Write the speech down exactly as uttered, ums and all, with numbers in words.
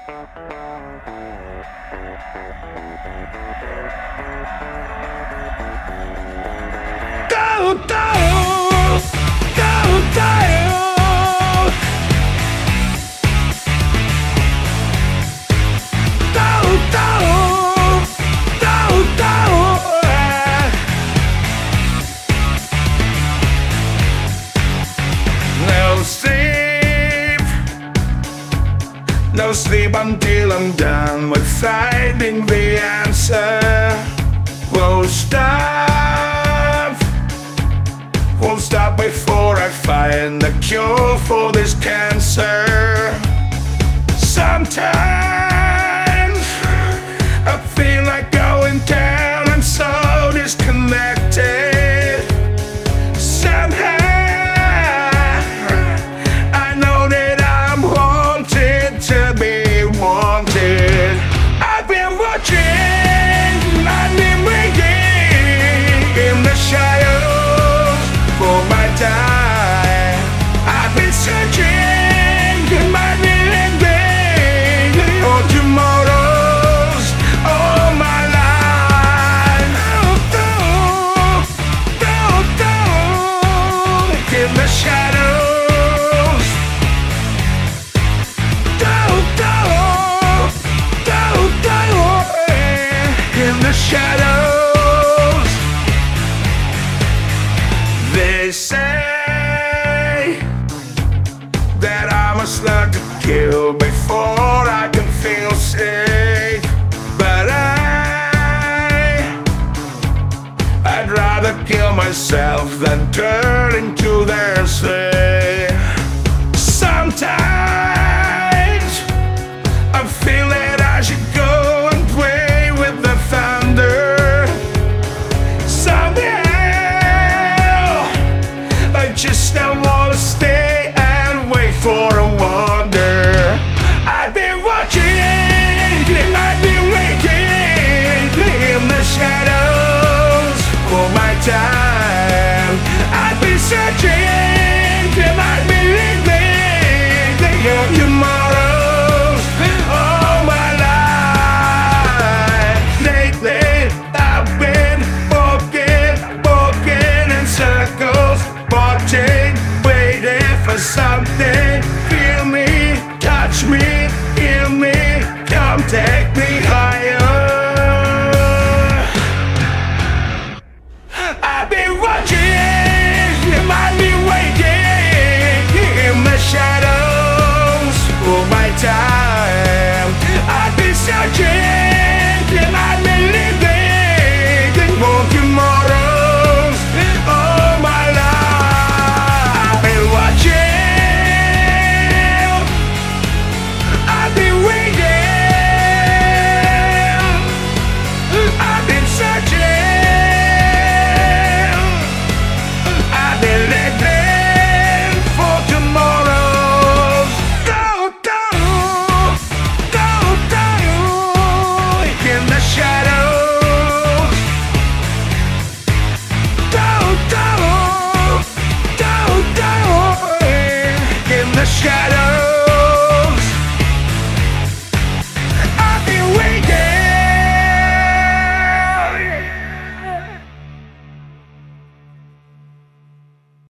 Go, go, go, go. No sleep, no sleep until I'm done with finding the answer. Won't stop, won't stop before I find the cure for this cancer. Sometimes I feel like going down, I'm so disconnected. Somehow I know that I'm wanted to be wanted. I've been watching, I've been waiting in the shadows for my time. I've been searching in my living day for tomorrows all my life. Go, go, go, go in the shadows. Go, go, go, go in the shadows. They say that I must learn to kill before I can feel safe. But I, I'd rather kill myself than turn into their slave. Sometimes I feel that I should go and play with the thunder. Somehow I just don't want to stay and wait for a wonder. I've been watching, I've been waiting in the shadows for my time. I've been searching till I've been living the tomorrows all my life. Lately I've been walking, walking in circles, watching, waiting for something. Feel me, touch me, heal me, come take me high.